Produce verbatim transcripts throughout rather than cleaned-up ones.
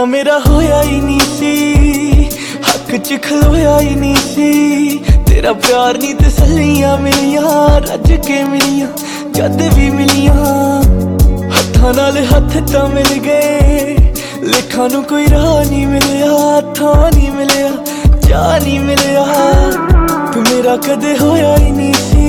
वादा मेरा होया ही नहीं सी, हक च खलोया ही नहीं सी। तेरा प्यार नहीं तसल्लियां मिलियां, रज के मिलियां जद भी मिलियां। हत्थां नाल हत्थ तां मिल गए, लेखां नूं कोई राह नहीं मिलिया, थां नहीं मिलिया, जा नहीं मिलिया। तू मेरा कदे होया ही नहीं सी।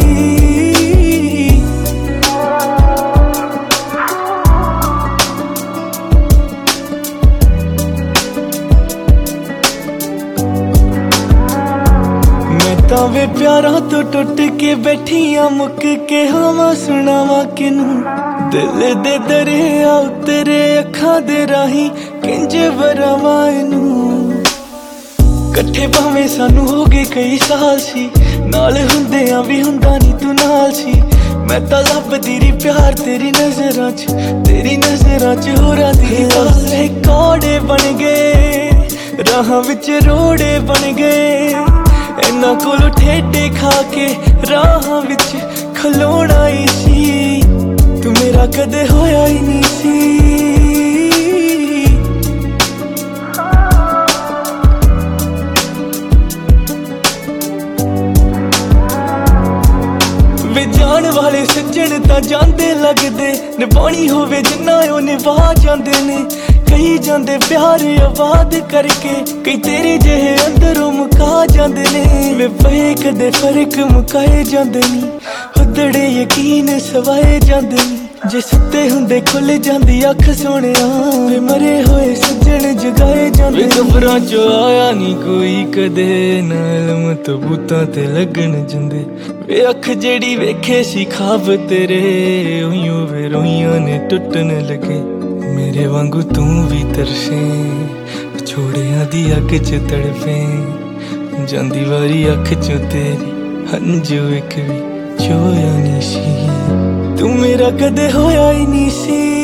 वे प्यारा तो टुट के बैठिया मुक के हावा सुनावा किनू। दिल दे दरिया उतरे अखां दे राही किंज वरावां इनू। कट्ठे भावें सानू हो गए कई साल सी, नाल हुंदियां भी हुंदा नी तू नाल सी। मैं तां लभदी रही प्यार तेरी नजरां च, तेरी नजरां च होरां दी तारे कौड़े बन गए, राहां विच रोड़े बन गए। इन्ना कोलों ठेडे खा के राहां विच खलोना ही सी। तू मेरा कदे होया ही नहीं सी। वे जान वाले सज्जन तां जांदे लगदे, निभानी होवे जिन्ना ओ निभा जांदे ने। कही जांदे प्यार आबाद करके, कई तेरे जेहे अंदरों मुका जांदे ने। वे पए कदे फर्क मुकाए जांदे नी, उदड़े यकीन सवाए जांदे नी। जे सुते हुंदे खुल जांदी अख सोहणिया, वे मरे होए सज्जन जगाए जांदे। वे कबरां चों आया नी कोई कदे, ना इल्म तबूतां ते लगन जिंदे। वे अख जेड़ी वेखे सी ख्वाब तेरे, उइयों वे रोइयां ने टुटन लगे। मेरे वांगू तू भी तरसे, छोड़िया दी अग च तड़फे। जांदी वारी अख चों तेरी हंजू एक भी चोया नहीं सी। तू मेरा कदे होया ही नहीं सी।